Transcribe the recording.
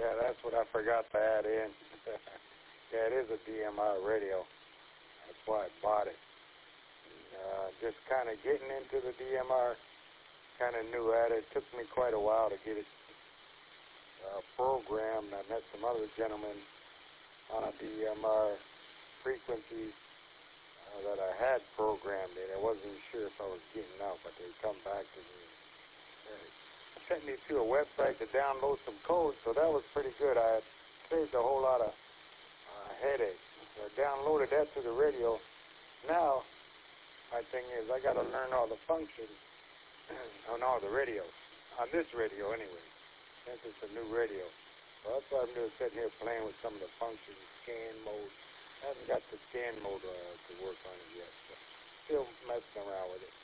Yeah, that's what I forgot to add in. Yeah, it is a DMR radio. That's why I bought it. Just kind of getting into the DMR, kind of new at it. It took me quite a while to get it programmed. I met some other gentlemen on a DMR frequency that I had programmed it. I wasn't sure if I was getting out, but they come back to me. Sent me to a website to download some code, so that was pretty good. I had saved a whole lot of headache. So I downloaded that to the radio. Now, my thing is I got to learn all the functions on all the radios, on this radio anyway, since it's a new radio. So that's why I'm just sitting here playing with some of the functions, scan mode. I haven't got the scan mode to work on it yet, but still messing around with it.